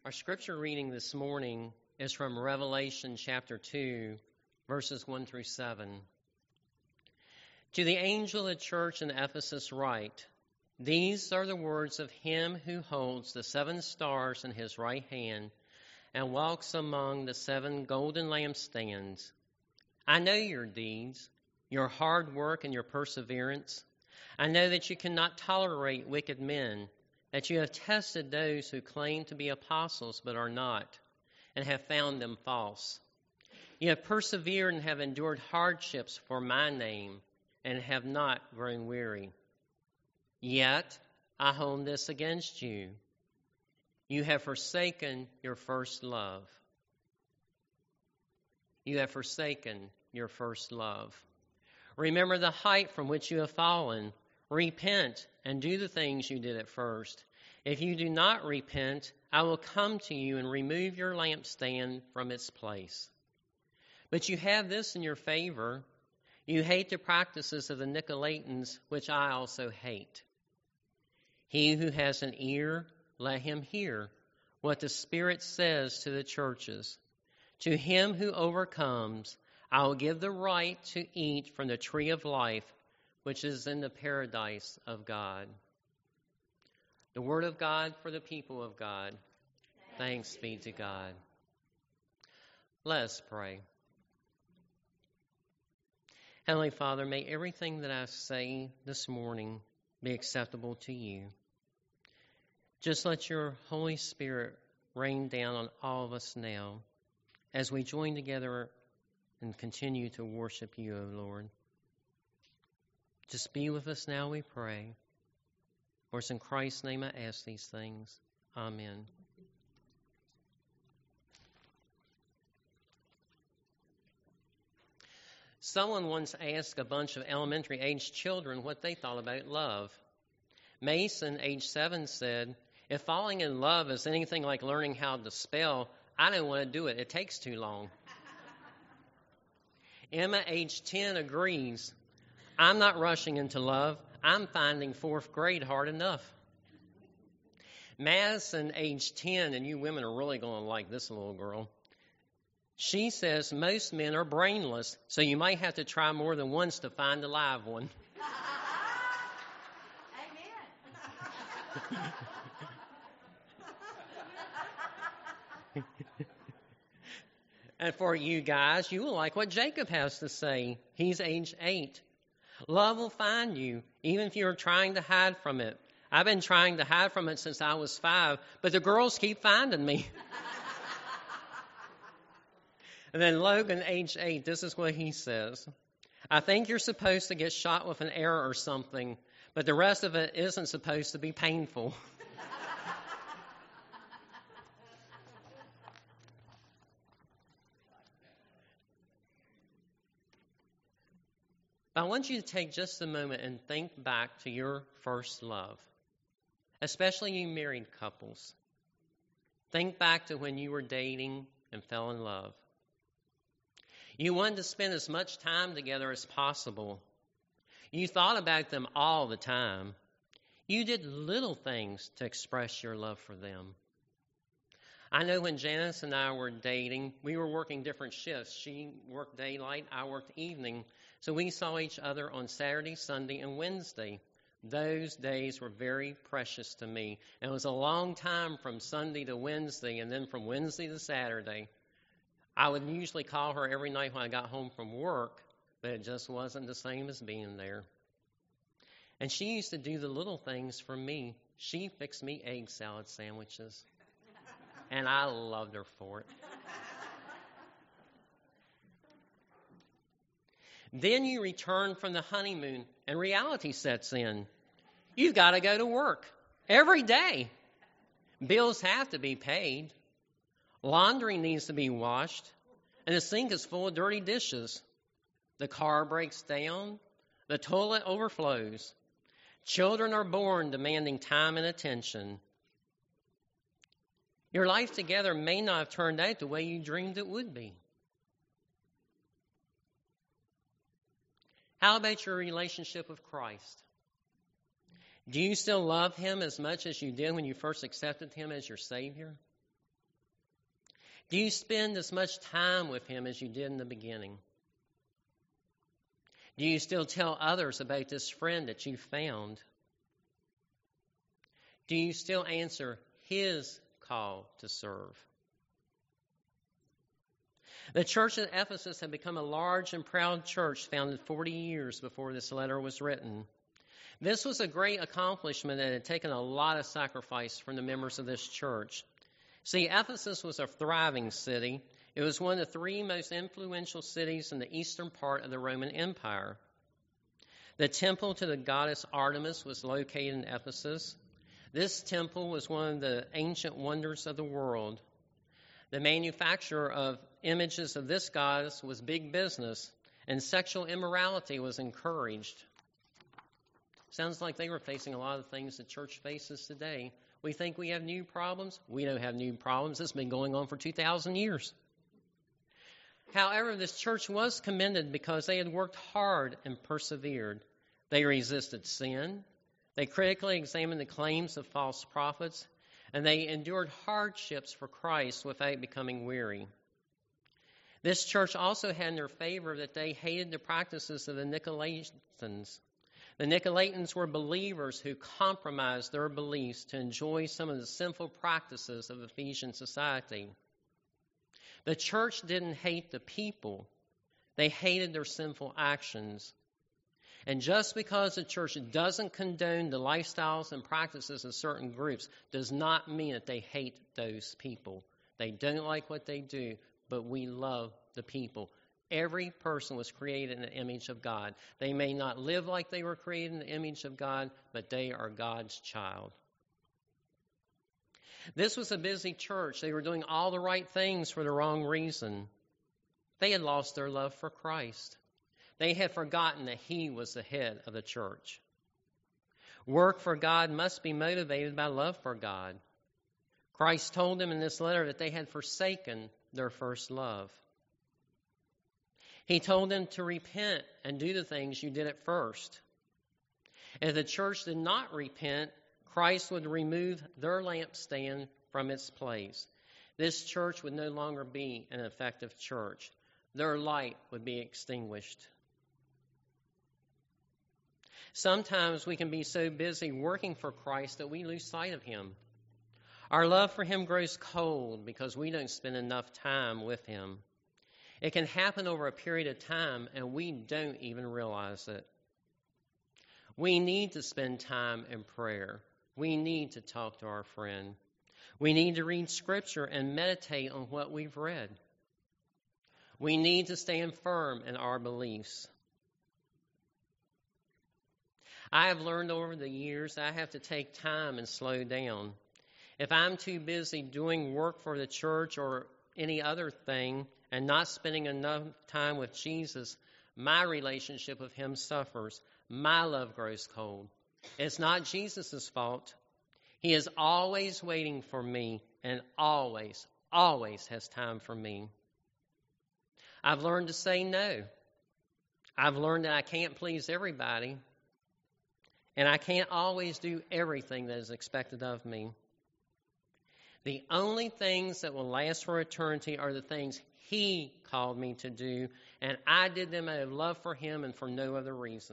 Our scripture reading this morning is from Revelation chapter 2, verses 1 through 7. To the angel of the church in Ephesus write, These are the words of him who holds the 7 stars in his right hand and walks among the 7 golden lampstands. I know your deeds, your hard work and your perseverance. I know that you cannot tolerate wicked men, that you have tested those who claim to be apostles but are not, and have found them false. You have persevered and have endured hardships for my name, and have not grown weary. Yet I hold this against you. You have forsaken your first love. You have forsaken your first love. Remember the height from which you have fallen. Repent and do the things you did at first. If you do not repent, I will come to you and remove your lampstand from its place. But you have this in your favor. You hate the practices of the Nicolaitans, which I also hate. He who has an ear, let him hear what the Spirit says to the churches. To him who overcomes, I will give the right to eat from the tree of life, which is in the paradise of God. The word of God for the people of God. Thanks be to God. Let us pray. Heavenly Father, may everything that I say this morning be acceptable to you. Just let your Holy Spirit rain down on all of us now as we join together and continue to worship you, O Lord. Just be with us now, we pray. For it's in Christ's name I ask these things. Amen. Someone once asked a bunch of elementary-aged children what they thought about love. Mason, age 7, said, If falling in love is anything like learning how to spell, I don't want to do it. It takes too long. Emma, age 10, agrees. I'm not rushing into love. I'm finding 4th grade hard enough. Madison, age 10, and you women are really going to like this little girl. She says most men are brainless, so you might have to try more than once to find a live one. Amen. And for you guys, you will like what Jacob has to say. He's age 8. Love will find you, even if you're trying to hide from it. I've been trying to hide from it since I was 5, but the girls keep finding me. And then Logan, age 8, this is what he says. I think you're supposed to get shot with an arrow or something, but the rest of it isn't supposed to be painful. I want you to take just a moment and think back to your first love, especially you married couples. Think back to when you were dating and fell in love. You wanted to spend as much time together as possible. You thought about them all the time. You did little things to express your love for them. I know when Janice and I were dating, we were working different shifts. She worked daylight, I worked evening. So we saw each other on Saturday, Sunday, and Wednesday. Those days were very precious to me. And it was a long time from Sunday to Wednesday, and then from Wednesday to Saturday. I would usually call her every night when I got home from work, but it just wasn't the same as being there. And she used to do the little things for me. She fixed me egg salad sandwiches, and I loved her for it. Then you return from the honeymoon, and reality sets in. You've got to go to work every day. Bills have to be paid. Laundry needs to be washed, and the sink is full of dirty dishes. The car breaks down. The toilet overflows. Children are born demanding time and attention. Your life together may not have turned out the way you dreamed it would be. How about your relationship with Christ? Do you still love him as much as you did when you first accepted him as your Savior? Do you spend as much time with him as you did in the beginning? Do you still tell others about this friend that you found? Do you still answer his call to serve? The church at Ephesus had become a large and proud church founded 40 years before this letter was written. This was a great accomplishment that had taken a lot of sacrifice from the members of this church. See, Ephesus was a thriving city. It was one of the 3 most influential cities in the eastern part of the Roman Empire. The temple to the goddess Artemis was located in Ephesus. This temple was one of the ancient wonders of the world. The manufacture of images of this goddess was big business, and sexual immorality was encouraged. Sounds like they were facing a lot of things the church faces today. We think we have new problems. We don't have new problems. It's been going on for 2,000 years. However, this church was commended because they had worked hard and persevered. They resisted sin. They critically examined the claims of false prophets, and they endured hardships for Christ without becoming weary. This church also had in their favor that they hated the practices of the Nicolaitans. The Nicolaitans were believers who compromised their beliefs to enjoy some of the sinful practices of Ephesian society. The church didn't hate the people. They hated their sinful actions. And just because the church doesn't condone the lifestyles and practices of certain groups does not mean that they hate those people. They don't like what they do, but we love the people. Every person was created in the image of God. They may not live like they were created in the image of God, but they are God's child. This was a busy church. They were doing all the right things for the wrong reason. They had lost their love for Christ. They had forgotten that he was the head of the church. Work for God must be motivated by love for God. Christ told them in this letter that they had forsaken their first love. He told them to repent and do the things you did at first. If the church did not repent, Christ would remove their lampstand from its place. This church would no longer be an effective church. Their light would be extinguished. Sometimes we can be so busy working for Christ that we lose sight of him. Our love for him grows cold because we don't spend enough time with him. It can happen over a period of time, and we don't even realize it. We need to spend time in prayer. We need to talk to our friend. We need to read Scripture and meditate on what we've read. We need to stand firm in our beliefs. I have learned over the years I have to take time and slow down. If I'm too busy doing work for the church or any other thing and not spending enough time with Jesus, my relationship with him suffers. My love grows cold. It's not Jesus' fault. He is always waiting for me and always has time for me. I've learned to say no. I've learned that I can't please everybody, and I can't always do everything that is expected of me. The only things that will last for eternity are the things he called me to do, and I did them out of love for him and for no other reason.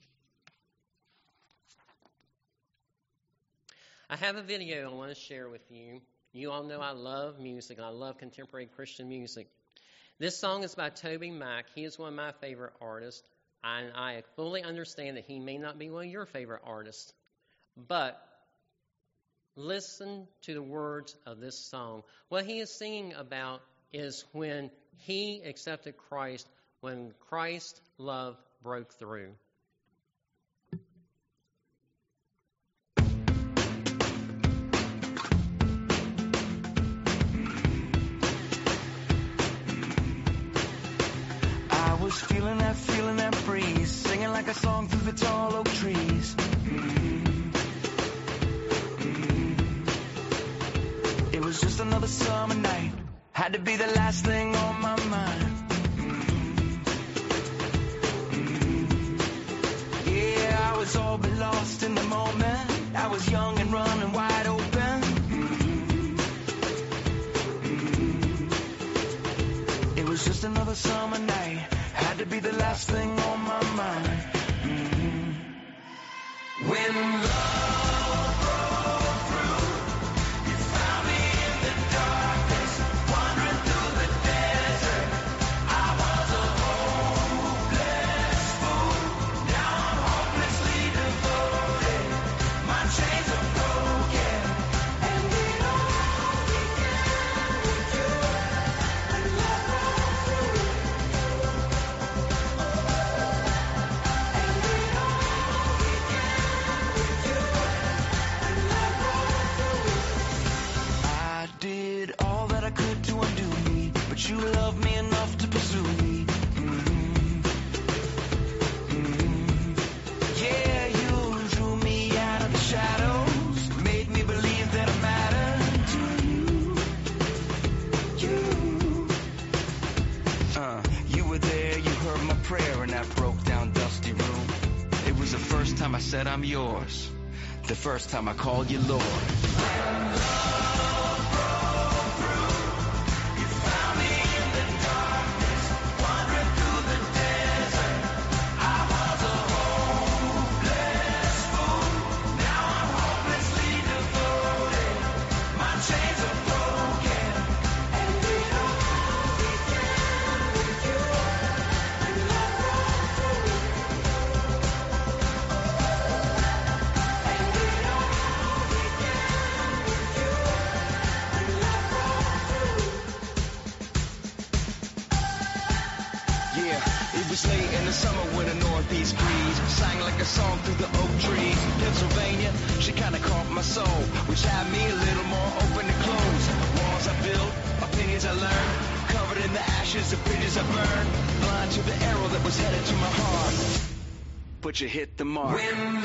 I have a video I want to share with you. You all know I love music, and I love contemporary Christian music. This song is by Toby Mac. He is one of my favorite artists, and I fully understand that he may not be one of your favorite artists, but listen to the words of this song. What he is singing about is when he accepted Christ, when Christ's love broke through. I was feeling that breeze, singing like a song through the tall oak trees. It was just another summer night, had to be the last thing on my mind. Yeah, I was all but lost in the moment. I was young and running wide open. the last thing on my mind. When love broke through, you found me in the darkness, wandering through the desert. I was a hopeless fool. Now I'm hopelessly devoted. My chains are broken, and it all began with you. When love broke through, and it all began with you. When love broke through, I did all that I could to undo me, but you loved me enough to pursue me. Yeah, you drew me out of the shadows, made me believe that I mattered to you. You were there, you heard my prayer in that broke down dusty room. It was the first time I said I'm yours, the first time I called you Lord. Yeah, it was late in the summer when a northeast breeze sang like a song through the oak trees. Pennsylvania, she kinda caught my soul, which had me a little more open to close. Walls I built, opinions I learned, covered in the ashes of bridges I burned, blind to the arrow that was headed to my heart. But you hit the mark. When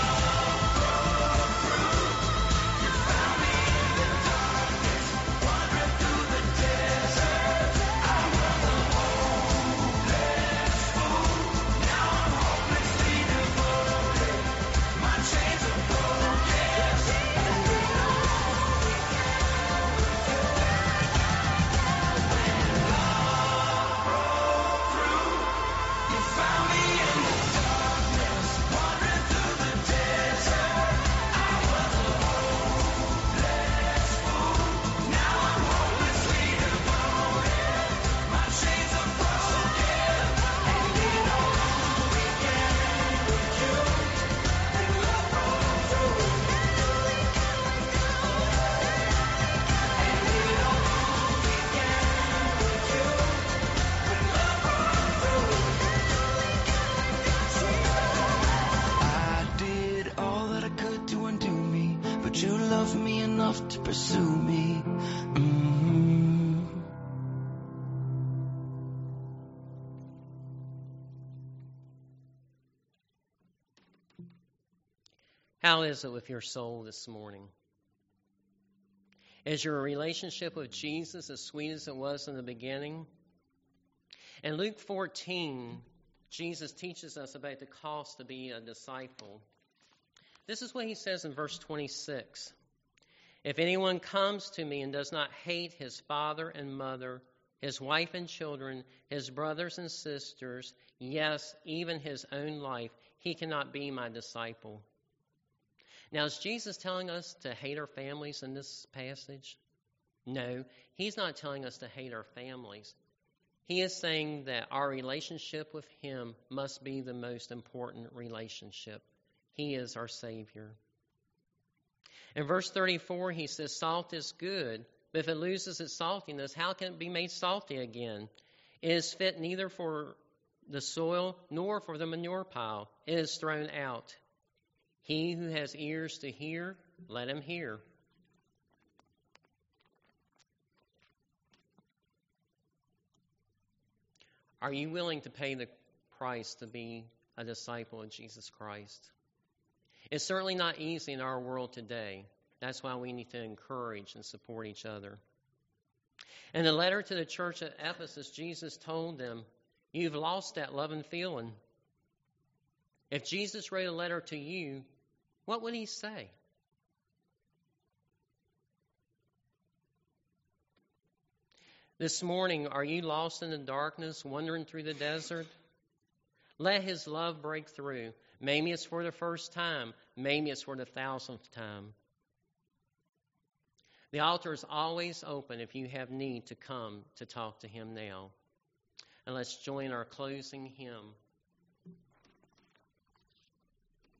you love me enough to pursue me. How is it with your soul this morning? Is your relationship with Jesus as sweet as it was in the beginning? In Luke 14, Jesus teaches us about the cost to be a disciple. This is what he says in verse 26. If anyone comes to me and does not hate his father and mother, his wife and children, his brothers and sisters, yes, even his own life, he cannot be my disciple. Now, is Jesus telling us to hate our families in this passage? No, he's not telling us to hate our families. He is saying that our relationship with him must be the most important relationship. He is our Savior. In verse 34, he says, salt is good, but if it loses its saltiness, how can it be made salty again? It is fit neither for the soil nor for the manure pile. It is thrown out. He who has ears to hear, let him hear. Are you willing to pay the price to be a disciple of Jesus Christ? It's certainly not easy in our world today. That's why we need to encourage and support each other. In the letter to the church at Ephesus, Jesus told them, you've lost that love and feeling. If Jesus wrote a letter to you, what would he say? This morning, are you lost in the darkness, wandering through the desert? Let his love break through. Maybe it's for the first time. Maybe it's for the 1,000th time. The altar is always open if you have need to come to talk to him now. And let's join our closing hymn.